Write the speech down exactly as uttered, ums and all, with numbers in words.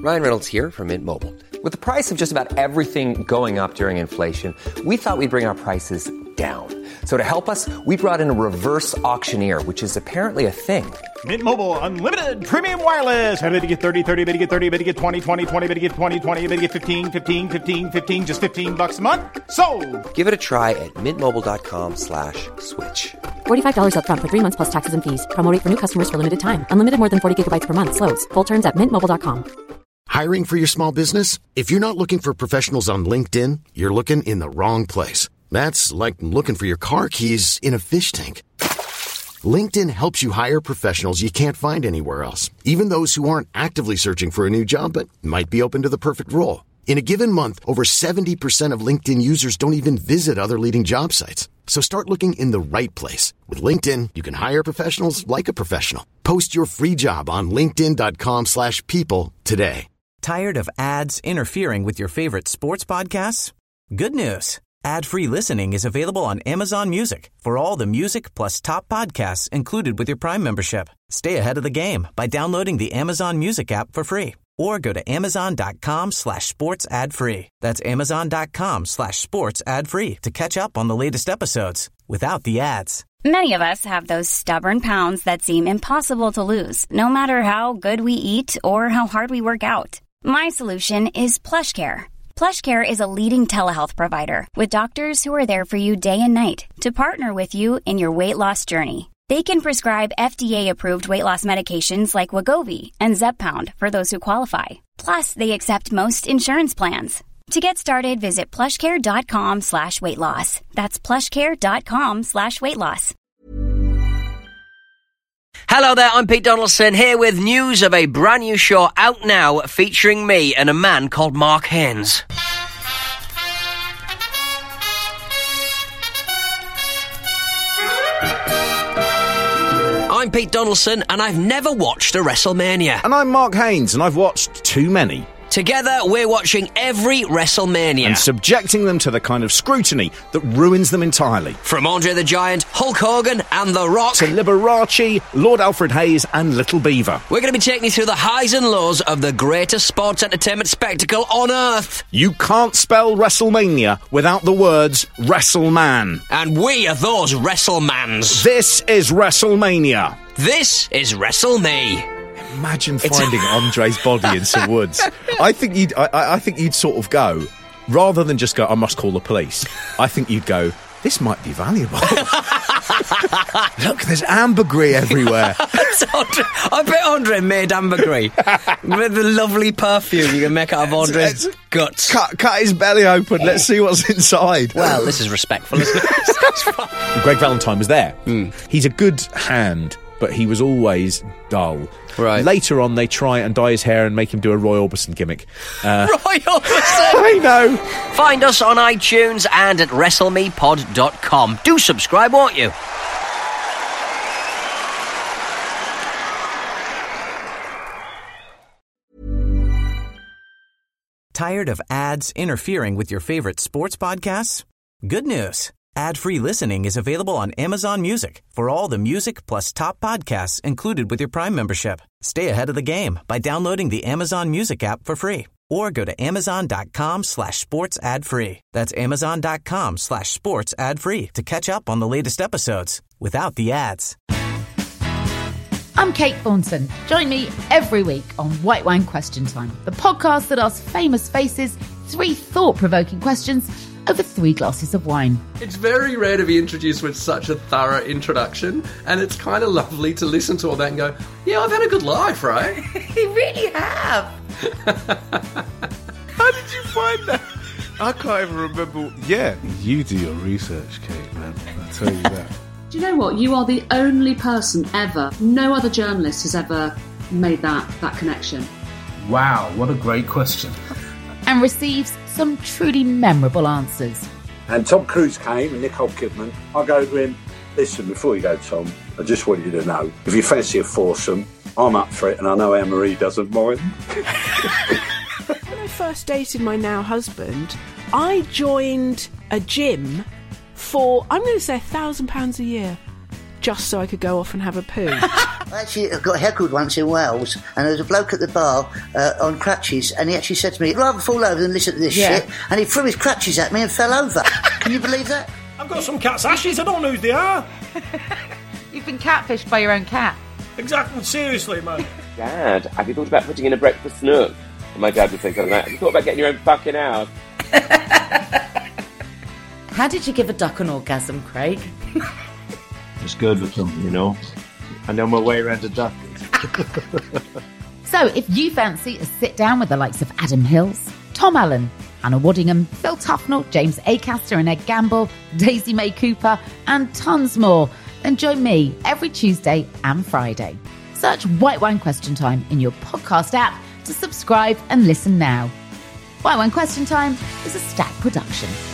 Ryan Reynolds here from Mint Mobile. With the price of just about everything going up during inflation, we thought we'd bring our prices down. So to help us, we brought in a reverse auctioneer, which is apparently a thing. Mint Mobile Unlimited Premium Wireless. How to get thirty, thirty, how to get thirty, how to get twenty, twenty, twenty, how to get twenty, twenty, how to get fifteen, fifteen, fifteen, fifteen, just fifteen bucks a month? Sold! Give it a try at mintmobile.com slash switch. forty-five dollars up front for three months plus taxes and fees. Promo rate for new customers for limited time. Unlimited more than forty gigabytes per month. Slows full terms at mint mobile dot com. Hiring for your small business? If you're not looking for professionals on LinkedIn, you're looking in the wrong place. That's like looking for your car keys in a fish tank. LinkedIn helps you hire professionals you can't find anywhere else, even those who aren't actively searching for a new job but might be open to the perfect role. In a given month, over seventy percent of LinkedIn users don't even visit other leading job sites. So start looking in the right place. With LinkedIn, you can hire professionals like a professional. Post your free job on linkedin.com slash people today. Tired of ads interfering with your favorite sports podcasts? Good news. Ad-free listening is available on Amazon Music for all the music plus top podcasts included with your Prime membership. Stay ahead of the game by downloading the Amazon Music app for free or go to amazon.com slash sports ad free. That's amazon.com slash sports ad free to catch up on the latest episodes without the ads. Many of us have those stubborn pounds that seem impossible to lose, no matter how good we eat or how hard we work out. My solution is PlushCare. PlushCare is a leading telehealth provider with doctors who are there for you day and night to partner with you in your weight loss journey. They can prescribe F D A-approved weight loss medications like Wegovy and Zepbound for those who qualify. Plus, they accept most insurance plans. To get started, visit plushcare.com slash weight loss. That's plushcare.com slash weight loss. Hello there, I'm Pete Donaldson here with news of a brand new show out now featuring me and a man called Mark Haynes. I'm Pete Donaldson and I've never watched a WrestleMania. And I'm Mark Haynes and I've watched too many. Together, we're watching every WrestleMania. And subjecting them to the kind of scrutiny that ruins them entirely. From Andre the Giant, Hulk Hogan and The Rock. To Liberace, Lord Alfred Hayes and Little Beaver. We're going to be taking you through the highs and lows of the greatest sports entertainment spectacle on Earth. You can't spell WrestleMania without the words WrestleMan. And we are those WrestleMans. This is WrestleMania. This is WrestleMe. Imagine finding Andre's body in some woods. I think you'd. I, I think you'd sort of go, rather than just go, I must call the police. I think you'd go, this might be valuable. Look, there's ambergris everywhere. I bet Andre made ambergris with the lovely perfume you can make out of Andre's let's, guts. Cut, cut his belly open. Let's see what's inside. Well, this is respectful, isn't it? Greg Valentine was there. Mm. He's a good hand, but he was always dull. Right. Later on, they try and dye his hair and make him do a Roy Orbison gimmick. Uh, Roy Orbison! I know! Find us on iTunes and at wrestle me pod dot com. Do subscribe, won't you? Tired of ads interfering with your favorite sports podcasts? Good news. Ad-free listening is available on Amazon Music for all the music plus top podcasts included with your Prime membership. Stay ahead of the game by downloading the Amazon Music app for free or go to amazon.com slash sports ad free. That's amazon.com slash sports ad free to catch up on the latest episodes without the ads. I'm Kate Thornton. Join me every week on White Wine Question Time, the podcast that asks famous faces three thought-provoking questions over three glasses of wine. It's very rare to be introduced with such a thorough introduction, and it's kind of lovely to listen to all that and go, yeah, I've had a good life, right? You really have. How did you find that? I can't even remember. Yeah, you do your research, Kate, man. I'll tell you that. Do you know what? You are the only person ever, no other journalist has ever made that, that connection. Wow, what a great question. And receives some truly memorable answers. And Tom Cruise came and Nicole Kidman. I go to him, listen, before you go, Tom, I just want you to know, if you fancy a foursome, I'm up for it, and I know Anne-Marie doesn't mind. When I first dated my now husband, I joined a gym for, I'm going to say, a thousand pounds a year, just so I could go off and have a poo. I actually got heckled once in Wales, and there was a bloke at the bar uh, on crutches, and he actually said to me, "I'd rather fall over than listen to this Yeah. shit," and he threw his crutches at me and fell over. Can you believe that? I've got some cat's ashes, I don't know who they are. You've been catfished by your own cat. Exactly, seriously, man. Dad, have you thought about putting in a breakfast nook? And my dad would say something like, have you thought about getting your own fucking house? How did you give a duck an orgasm, Craig? It's good with them, you know. I know my way around a duck. So if you fancy a sit down with the likes of Adam Hills, Tom Allen, Anna Waddingham, Phil Tufnell, James Acaster and Ed Gamble, Daisy May Cooper, and tons more, then join me every Tuesday and Friday. Search White Wine Question Time in your podcast app to subscribe and listen now. White Wine Question Time is a Stack production.